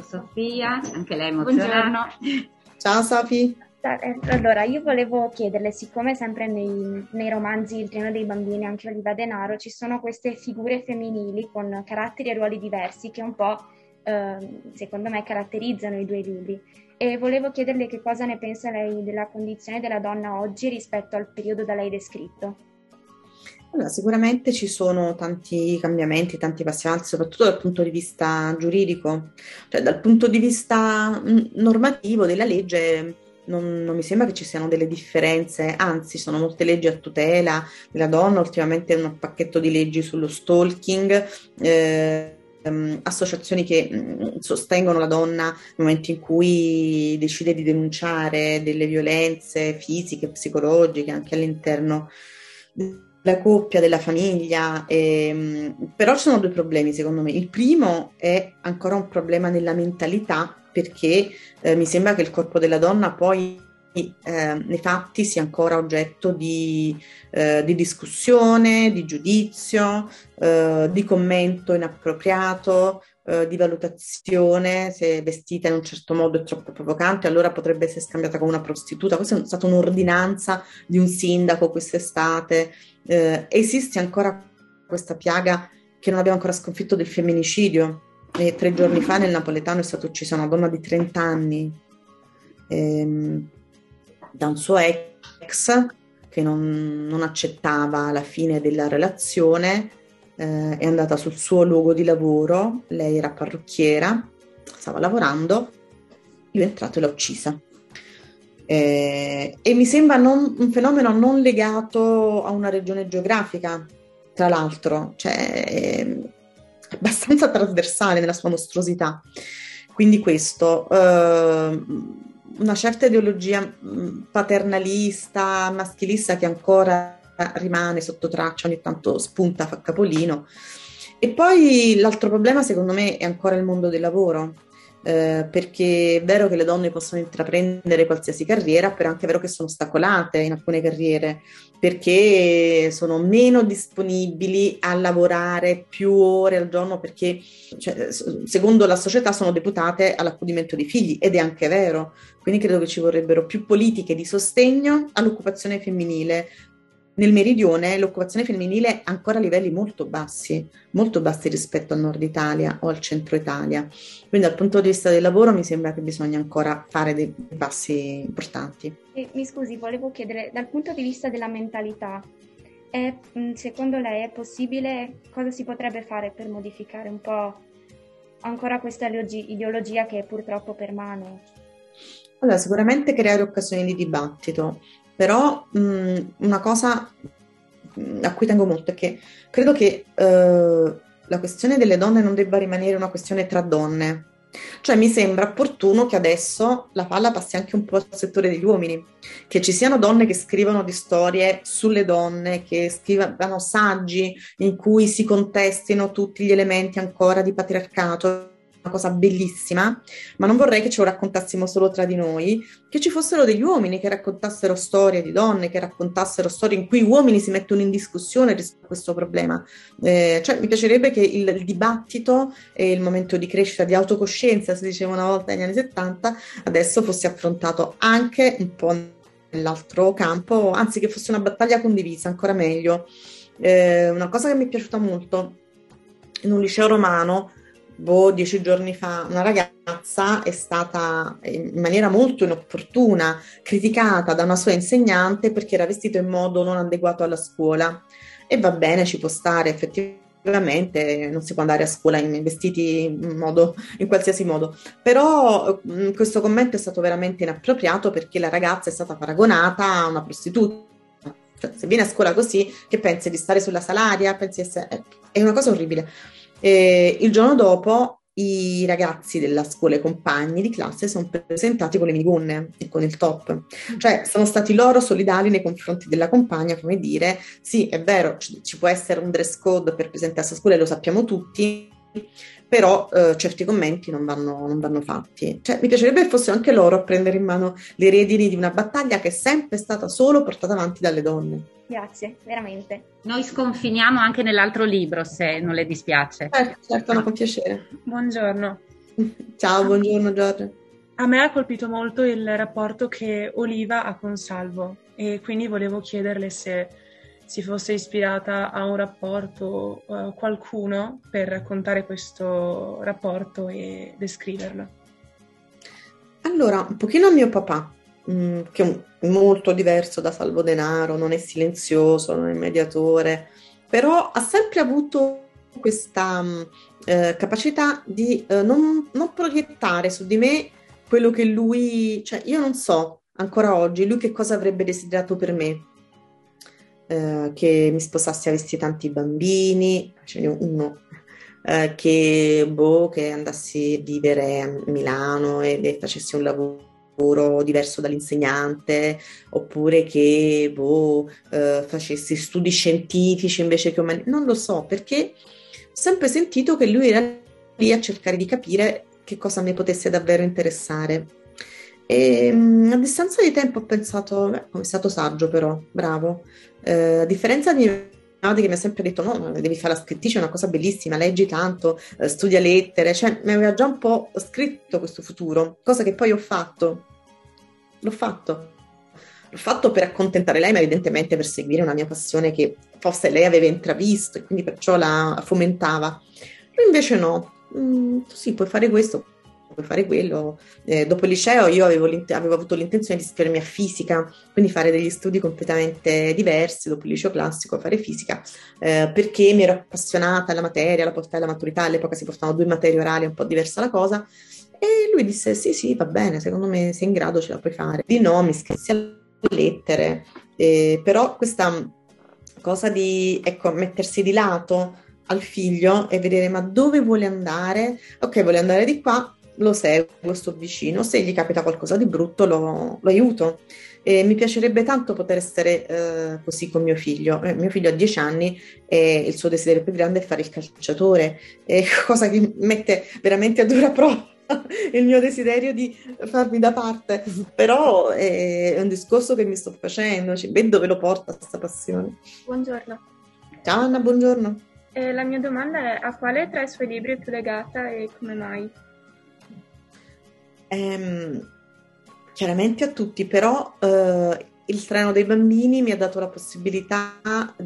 Sofia, anche lei emozionata. Buongiorno. Ciao Sofì. Allora, io volevo chiederle, siccome sempre nei romanzi Il treno dei bambini, anche Oliva Denaro, ci sono queste figure femminili con caratteri e ruoli diversi che un po', secondo me, caratterizzano i due libri. E volevo chiederle che cosa ne pensa lei della condizione della donna oggi rispetto al periodo da lei descritto. Allora, sicuramente ci sono tanti cambiamenti, tanti passi avanti, soprattutto dal punto di vista giuridico, cioè dal punto di vista normativo della legge. Non mi sembra che ci siano delle differenze, anzi sono molte leggi a tutela della donna, ultimamente un pacchetto di leggi sullo stalking, associazioni che sostengono la donna nel momento in cui decide di denunciare delle violenze fisiche, psicologiche, anche all'interno della coppia, della famiglia. Però ci sono due problemi secondo me. Il primo è ancora un problema nella mentalità, perché mi sembra che il corpo della donna poi nei fatti sia ancora oggetto di discussione, di giudizio, di commento inappropriato, di valutazione. Se vestita in un certo modo è troppo provocante, allora potrebbe essere scambiata con una prostituta. Questa è stata un'ordinanza di un sindaco quest'estate. Esiste ancora questa piaga che non abbiamo ancora sconfitto, del femminicidio. 3 giorni fa nel Napoletano è stata uccisa una donna di 30 anni da un suo ex che non accettava la fine della relazione. È andata sul suo luogo di lavoro, lei era parrucchiera, stava lavorando, lui è entrato e l'ha uccisa. E mi sembra un fenomeno non legato a una regione geografica, tra l'altro, cioè è abbastanza trasversale nella sua mostruosità. Quindi questo, una certa ideologia paternalista, maschilista che ancora rimane sotto traccia, ogni tanto spunta, fa capolino. E poi l'altro problema secondo me è ancora il mondo del lavoro. Perché è vero che le donne possono intraprendere qualsiasi carriera, però è anche vero che sono ostacolate in alcune carriere, perché sono meno disponibili a lavorare più ore al giorno, perché secondo la società sono deputate all'accudimento dei figli, ed è anche vero. Quindi credo che ci vorrebbero più politiche di sostegno all'occupazione femminile. Nel meridione l'occupazione femminile è ancora a livelli molto bassi rispetto al nord Italia o al centro Italia. Quindi dal punto di vista del lavoro mi sembra che bisogna ancora fare dei passi importanti. Mi scusi, volevo chiedere, dal punto di vista della mentalità, secondo lei è possibile, cosa si potrebbe fare per modificare un po' ancora questa ideologia che purtroppo permane? Allora, sicuramente creare occasioni di dibattito. Però una cosa a cui tengo molto è che credo che la questione delle donne non debba rimanere una questione tra donne. Cioè mi sembra opportuno che adesso la palla passi anche un po' al settore degli uomini, che ci siano donne che scrivono di storie sulle donne, che scrivano saggi in cui si contestino tutti gli elementi ancora di patriarcato. Cosa bellissima, ma non vorrei che ce lo raccontassimo solo tra di noi, che ci fossero degli uomini che raccontassero storie di donne, che raccontassero storie in cui uomini si mettono in discussione rispetto a questo problema. Cioè mi piacerebbe che il dibattito e il momento di crescita, di autocoscienza, si diceva una volta negli anni 70, adesso fosse affrontato anche un po' nell'altro campo, anzi che fosse una battaglia condivisa, ancora meglio. Una cosa che mi è piaciuta molto in un liceo romano, 10 giorni fa, una ragazza è stata in maniera molto inopportuna criticata da una sua insegnante perché era vestito in modo non adeguato alla scuola. E va bene, ci può stare, effettivamente non si può andare a scuola vestiti in qualsiasi modo, però questo commento è stato veramente inappropriato, perché la ragazza è stata paragonata a una prostituta. Cioè, se viene a scuola così, che pensi di stare sulla salaria? È una cosa orribile. Il giorno dopo i ragazzi della scuola, i compagni di classe, sono presentati con le minigonne e con il top, cioè sono stati loro solidali nei confronti della compagna, come dire: sì, è vero, ci può essere un dress code per presentarsi a scuola e lo sappiamo tutti, però certi commenti non vanno fatti. Cioè, mi piacerebbe che fossero anche loro a prendere in mano le redini di una battaglia che è sempre stata solo portata avanti dalle donne. Grazie, veramente. Noi sconfiniamo anche nell'altro libro, se non le dispiace. Certo, no, con piacere. Buongiorno. Ciao, buongiorno Giorgia. A me ha colpito molto il rapporto che Oliva ha con Salvo e quindi volevo chiederle se si fosse ispirata a un rapporto, qualcuno per raccontare questo rapporto e descriverlo. Allora, un pochino a mio papà, che è molto diverso da Salvo Denaro, non è silenzioso, non è mediatore, però ha sempre avuto questa capacità di non proiettare su di me quello che lui, cioè io non so ancora oggi lui che cosa avrebbe desiderato per me. Che mi sposassi, avessi tanti bambini, ce ne ho uno, che andassi a vivere a Milano e facessi un lavoro diverso dall'insegnante, oppure che facessi studi scientifici invece che umani. Non lo so, perché ho sempre sentito che lui era lì a cercare di capire che cosa mi potesse davvero interessare. E a distanza di tempo ho pensato, come è stato saggio però, bravo. A differenza di mia madre che mi ha sempre detto no, devi fare la scrittrice, è una cosa bellissima, leggi tanto, studia lettere, cioè mi aveva già un po' scritto questo futuro, cosa che poi ho fatto. L'ho fatto. L'ho fatto per accontentare lei, ma evidentemente per seguire una mia passione che forse lei aveva intravisto e quindi perciò la fomentava. Lui invece no. Sì, puoi fare questo, puoi fare quello. Dopo il liceo io avevo avuto l'intenzione di iscrivermi a fisica, quindi fare degli studi completamente diversi, dopo il liceo classico fare fisica, perché mi ero appassionata alla materia, la portai alla maturità, all'epoca si portavano 2 materie orali, un po' diversa la cosa, e lui disse sì, sì, va bene, secondo me sei in grado, ce la puoi fare. Di no, mi iscrissi a lettere, però questa cosa di, ecco, mettersi di lato al figlio e vedere ma dove vuole andare, ok, vuole andare di qua, lo seguo, sto vicino, se gli capita qualcosa di brutto lo aiuto. E mi piacerebbe tanto poter essere così con mio figlio. Mio figlio ha 10 anni e il suo desiderio più grande è fare il calciatore, cosa che mette veramente a dura prova il mio desiderio di farmi da parte. Però è un discorso che mi sto facendo, vedo dove lo porta questa passione. Buongiorno. Ciao Anna, buongiorno. La mia domanda è: a quale tra i suoi libri è più legata e come mai? Chiaramente a tutti, però il treno dei bambini mi ha dato la possibilità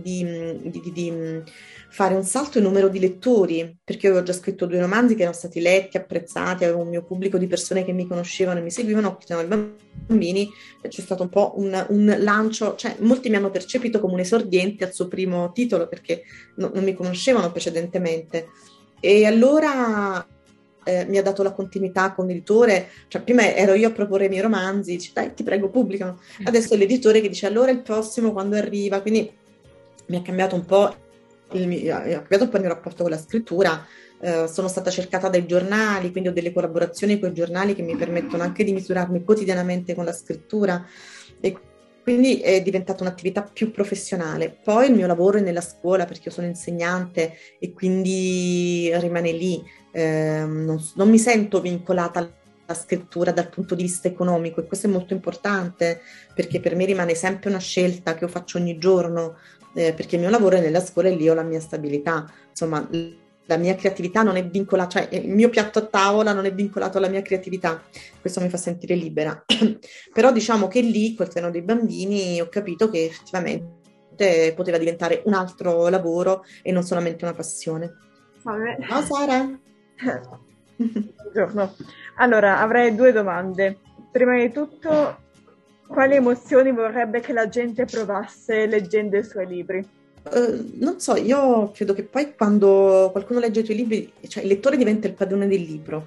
di fare un salto in numero di lettori, perché io avevo già scritto 2 romanzi che erano stati letti, apprezzati, avevo un mio pubblico di persone che mi conoscevano e mi seguivano. Il treno dei bambini c'è stato un po' un lancio, cioè molti mi hanno percepito come un esordiente al suo primo titolo perché non mi conoscevano precedentemente. E allora mi ha dato la continuità con l'editore, cioè prima ero io a proporre i miei romanzi, dice dai ti prego pubblicano, adesso è l'editore che dice allora il prossimo quando arriva, quindi mi ha cambiato un po' il mio rapporto con la scrittura. Sono stata cercata dai giornali, quindi ho delle collaborazioni con i giornali che mi permettono anche di misurarmi quotidianamente con la scrittura e quindi è diventata un'attività più professionale. Poi il mio lavoro è nella scuola perché io sono insegnante e quindi rimane lì. Non mi sento vincolata alla scrittura dal punto di vista economico e questo è molto importante perché per me rimane sempre una scelta che io faccio ogni giorno, perché il mio lavoro è nella scuola e lì ho la mia stabilità. Insomma, la mia creatività non è vincolata, cioè il mio piatto a tavola non è vincolato alla mia creatività, questo mi fa sentire libera. Però diciamo che lì, col treno dei bambini, ho capito che effettivamente poteva diventare un altro lavoro e non solamente una passione. Salve. Ciao Sara! Buongiorno. Allora, avrei 2 domande. Prima di tutto, quali emozioni vorrebbe che la gente provasse leggendo i suoi libri? Non so, io credo che poi quando qualcuno legge i tuoi libri, cioè il lettore diventa il padrone del libro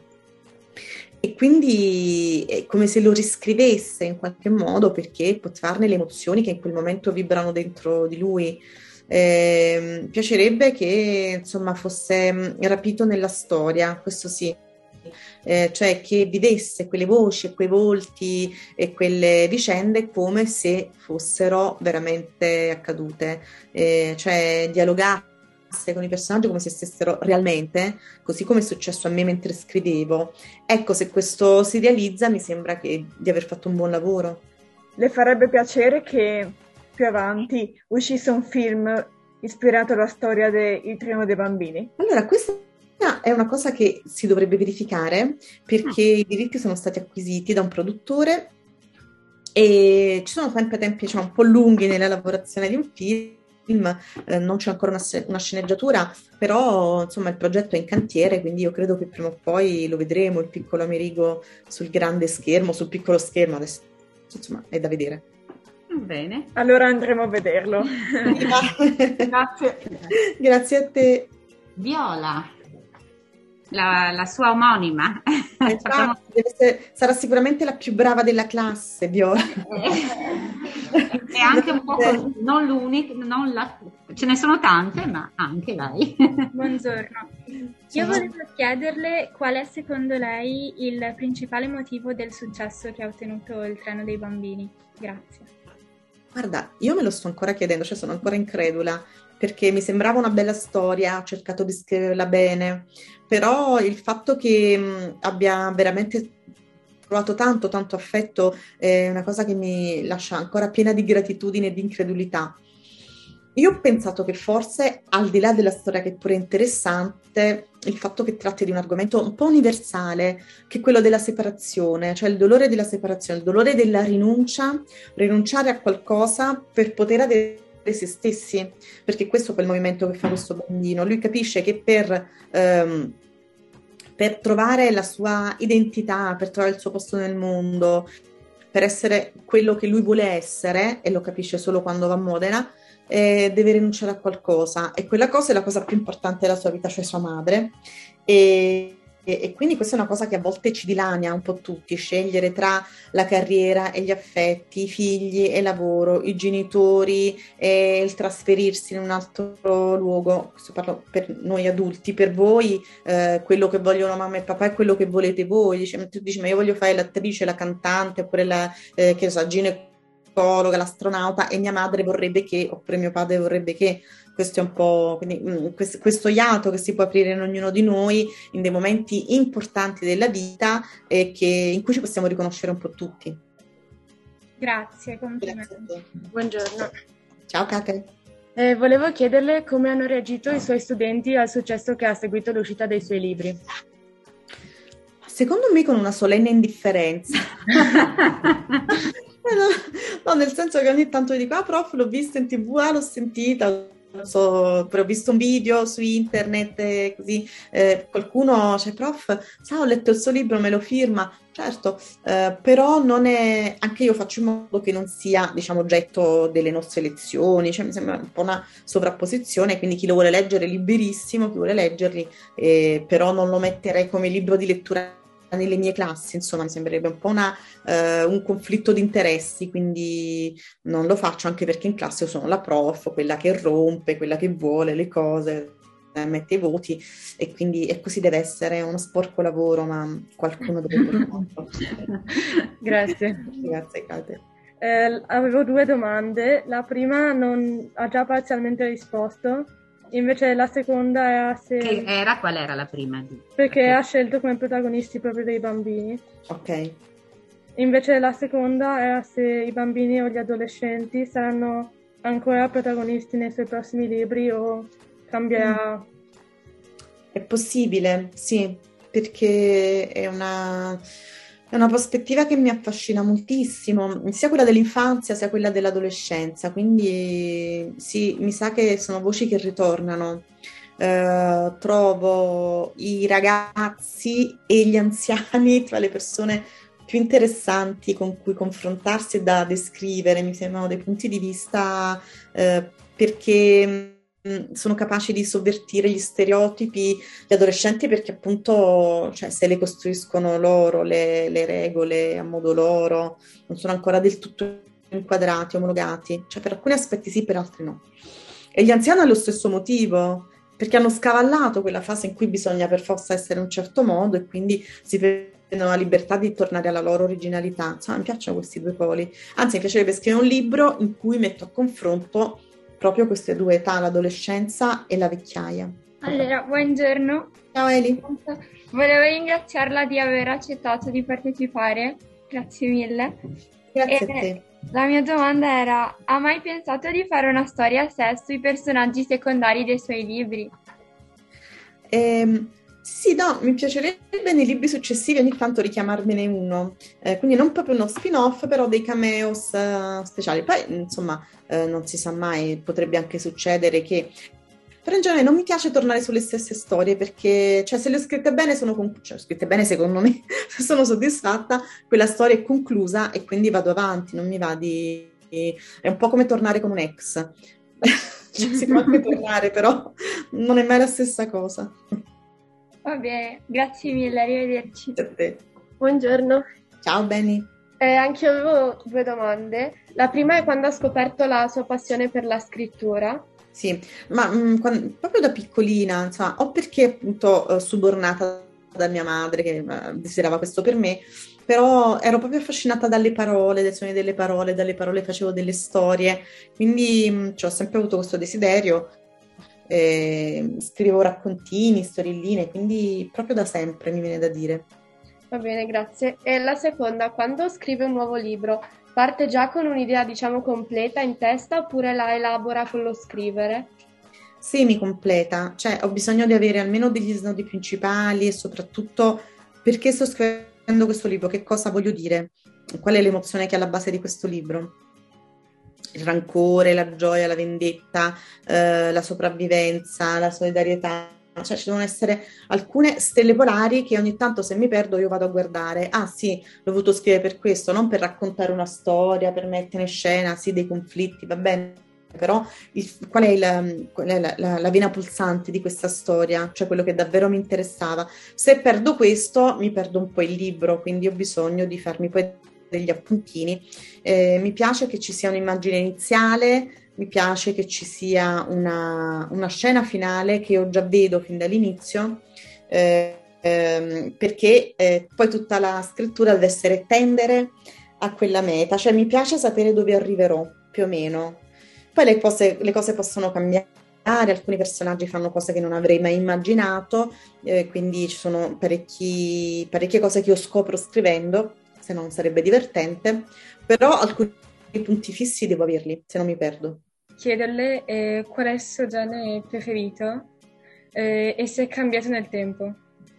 e quindi è come se lo riscrivesse in qualche modo perché può trarne le emozioni che in quel momento vibrano dentro di lui. Piacerebbe che insomma fosse rapito nella storia, questo sì. Cioè che vivesse quelle voci e quei volti e quelle vicende come se fossero veramente accadute, cioè dialogasse con i personaggi come se stessero realmente, così come è successo a me mentre scrivevo. Ecco, se questo si realizza mi sembra di aver fatto un buon lavoro. Le farebbe piacere che più avanti uscisse un film ispirato alla storia del Treno dei Bambini? Allora, questa È una cosa che si dovrebbe verificare perché i diritti sono stati acquisiti da un produttore e ci sono sempre tempi, diciamo, un po' lunghi nella lavorazione di un film, non c'è ancora una sceneggiatura, però insomma il progetto è in cantiere, quindi io credo che prima o poi lo vedremo, il piccolo Amerigo sul grande schermo, sul piccolo schermo, adesso insomma è da vedere. Bene. Allora andremo a vederlo. Grazie. Grazie a te. Viola, la sua omonima. Infatti, sarà sicuramente la più brava della classe, Viola. È anche un po' non l'unica, ce ne sono tante, ma anche lei. Buongiorno. Io volevo chiederle qual è secondo lei il principale motivo del successo che ha ottenuto il Treno dei Bambini. Grazie. Guarda, io me lo sto ancora chiedendo, cioè sono ancora incredula, perché mi sembrava una bella storia, ho cercato di scriverla bene, però il fatto che abbia veramente trovato tanto affetto è una cosa che mi lascia ancora piena di gratitudine e di incredulità. Io ho pensato che forse, al di là della storia che pure è interessante, il fatto che tratti di un argomento un po' universale, che è quello della separazione, cioè il dolore della separazione, il dolore della rinunciare a qualcosa per poter avere se stessi, perché questo è quel movimento che fa questo bambino. Lui capisce che per trovare la sua identità, per trovare il suo posto nel mondo, per essere quello che lui vuole essere, e lo capisce solo quando va a Modena, deve rinunciare a qualcosa, e quella cosa è la cosa più importante della sua vita, cioè sua madre, e quindi questa è una cosa che a volte ci dilania un po' tutti, scegliere tra la carriera e gli affetti, i figli e il lavoro, i genitori e il trasferirsi in un altro luogo. Questo parlo per noi adulti, per voi quello che vogliono mamma e papà è quello che volete voi. Tu dici, ma io voglio fare l'attrice, la cantante, oppure la che so, ginecologa, l'astronauta, e mia madre vorrebbe che, oppure mio padre vorrebbe che. Questo è un po', quindi, questo iato che si può aprire in ognuno di noi in dei momenti importanti della vita in cui ci possiamo riconoscere un po' tutti. Grazie, complimenti. Grazie. Buongiorno. Ciao Kate. Volevo chiederle come hanno reagito i suoi studenti al successo che ha seguito l'uscita dei suoi libri. Secondo me con una solenne indifferenza. No, nel senso che ogni tanto dico, prof, l'ho vista in TV, l'ho sentita, non so, però ho visto un video su internet e così, qualcuno, cioè, prof, ho letto il suo libro, me lo firma, certo, però non è, anche io faccio in modo che non sia, diciamo, oggetto delle nostre lezioni, cioè mi sembra un po' una sovrapposizione, quindi chi lo vuole leggere è liberissimo, chi vuole leggerli, però non lo metterei come libro di lettura nelle mie classi, insomma mi sembrerebbe un po' un conflitto di interessi, quindi non lo faccio, anche perché in classe io sono la prof, quella che rompe, quella che vuole le cose, mette i voti, e quindi e così deve essere, uno sporco lavoro, ma qualcuno dovrebbe farlo. Grazie. Grazie Kate. Avevo 2 domande, la prima ha già parzialmente risposto. Invece la seconda è se... Qual era la prima? Perché ha scelto come protagonisti proprio dei bambini. Ok. Invece la seconda è se i bambini o gli adolescenti saranno ancora protagonisti nei suoi prossimi libri o cambierà. È possibile, sì, perché è una prospettiva che mi affascina moltissimo, sia quella dell'infanzia sia quella dell'adolescenza, quindi sì, mi sa che sono voci che ritornano. Trovo i ragazzi e gli anziani tra le persone più interessanti con cui confrontarsi e da descrivere, mi sembrano dei punti di vista perché sono capaci di sovvertire gli stereotipi gli adolescenti, perché appunto, cioè, se le costruiscono loro le regole a modo loro, non sono ancora del tutto inquadrati, omologati, cioè per alcuni aspetti sì, per altri no. E gli anziani hanno lo stesso motivo, perché hanno scavallato quella fase in cui bisogna per forza essere in un certo modo e quindi si prendono la libertà di tornare alla loro originalità. Insomma, mi piacciono questi due poli, anzi mi piacerebbe scrivere un libro in cui metto a confronto proprio queste due età, l'adolescenza e la vecchiaia. Allora, buongiorno. Ciao Eli. Volevo ringraziarla di aver accettato di partecipare, grazie mille. Grazie a te. La mia domanda era, ha mai pensato di fare una storia a sé sui personaggi secondari dei suoi libri? Sì, no, mi piacerebbe nei libri successivi ogni tanto richiamarmene uno, quindi non proprio uno spin-off, però dei cameos speciali. Poi, insomma, non si sa mai, potrebbe anche succedere che... Però in genere non mi piace tornare sulle stesse storie perché, cioè, se le ho scritte bene, cioè, scritte bene secondo me, sono soddisfatta, quella storia è conclusa e quindi vado avanti, non mi va di... È un po' come tornare con un ex. Cioè, si può anche tornare, però non è mai la stessa cosa. Va bene, grazie mille, arrivederci. A te. Buongiorno. Ciao Benny. Anche io avevo 2 domande. La prima è quando ha scoperto la sua passione per la scrittura. Sì, ma proprio da piccolina, insomma, o perché appunto subornata da mia madre che desiderava questo per me, però ero proprio affascinata dalle parole, dai suoni delle parole, dalle parole facevo delle storie, quindi cioè, ho sempre avuto questo desiderio, scrivevo raccontini, storielline, quindi proprio da sempre mi viene da dire. Va bene, grazie. E la seconda, quando scrive un nuovo libro, parte già con un'idea, diciamo, completa in testa oppure la elabora con lo scrivere? Semi completa, cioè ho bisogno di avere almeno degli snodi principali e soprattutto perché sto scrivendo questo libro, che cosa voglio dire, qual è l'emozione che è alla base di questo libro. Il rancore, la gioia, la vendetta, la sopravvivenza, la solidarietà. Cioè ci devono essere alcune stelle polari che ogni tanto se mi perdo io vado a guardare, ah sì, l'ho voluto scrivere per questo, non per raccontare una storia, per mettere in scena sì dei conflitti, va bene, però qual è la vena pulsante di questa storia, cioè quello che davvero mi interessava. Se perdo questo mi perdo un po' il libro, quindi ho bisogno di farmi poi degli appuntini. Mi piace che ci sia un'immagine iniziale, mi piace che ci sia una scena finale che io già vedo fin dall'inizio, perché poi tutta la scrittura deve essere tendere a quella meta, cioè mi piace sapere dove arriverò, più o meno. Poi le cose possono cambiare, alcuni personaggi fanno cose che non avrei mai immaginato, quindi ci sono parecchie cose che io scopro scrivendo, se no non sarebbe divertente, però alcuni punti fissi devo averli, se no mi perdo. Chiederle qual è il suo genere preferito e se è cambiato nel tempo.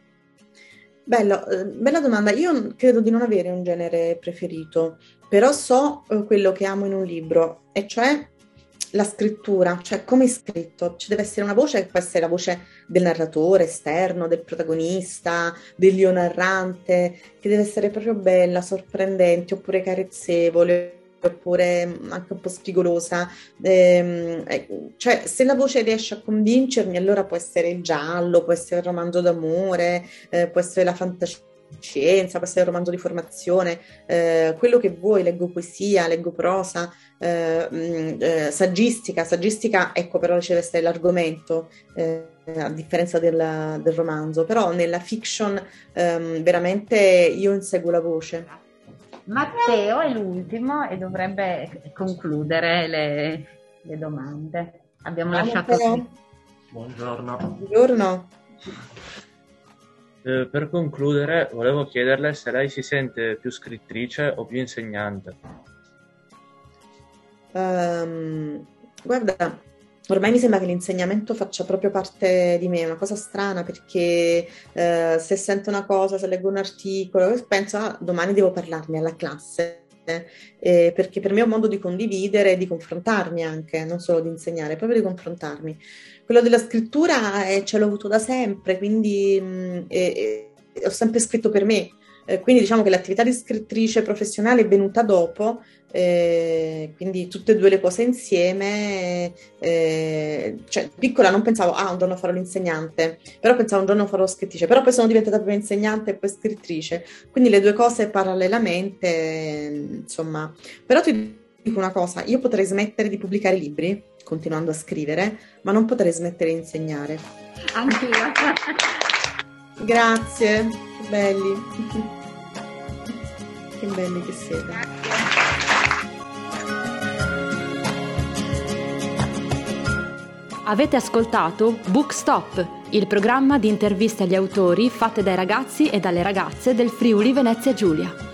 Bella domanda. Io credo di non avere un genere preferito, però so quello che amo in un libro, e cioè la scrittura, cioè come è scritto. Ci deve essere una voce che può essere la voce del narratore esterno, del protagonista, dell'io narrante, che deve essere proprio bella, sorprendente, oppure carezzevole, oppure anche un po' spigolosa. Cioè, se la voce riesce a convincermi, allora può essere il giallo, può essere il romanzo d'amore, può essere la fantascienza, può essere il romanzo di formazione, quello che vuoi. Leggo poesia, leggo prosa, saggistica, ecco, però ci deve essere l'argomento, a differenza del romanzo. Però nella fiction veramente io inseguo la voce. Matteo è l'ultimo e dovrebbe concludere le domande. Abbiamo lasciato qui. Buongiorno. Buongiorno. Per concludere, volevo chiederle se lei si sente più scrittrice o più insegnante. Guarda, ormai mi sembra che l'insegnamento faccia proprio parte di me, è una cosa strana perché se sento una cosa, se leggo un articolo, penso domani devo parlarne alla classe, perché per me è un modo di condividere, di confrontarmi anche, non solo di insegnare, proprio di confrontarmi. Quello della scrittura ce l'ho avuto da sempre, quindi ho sempre scritto per me. Quindi diciamo che l'attività di scrittrice professionale è venuta dopo, quindi tutte e due le cose insieme. Cioè piccola non pensavo un giorno farò l'insegnante, però pensavo un giorno farò scrittrice, però poi sono diventata prima insegnante e poi scrittrice, quindi le due cose parallelamente, insomma. Però ti dico una cosa, io potrei smettere di pubblicare libri continuando a scrivere, ma non potrei smettere di insegnare. Anch'io. Grazie, che belli. Che belli che siete. Avete ascoltato Book Stop, il programma di interviste agli autori fatte dai ragazzi e dalle ragazze del Friuli Venezia Giulia.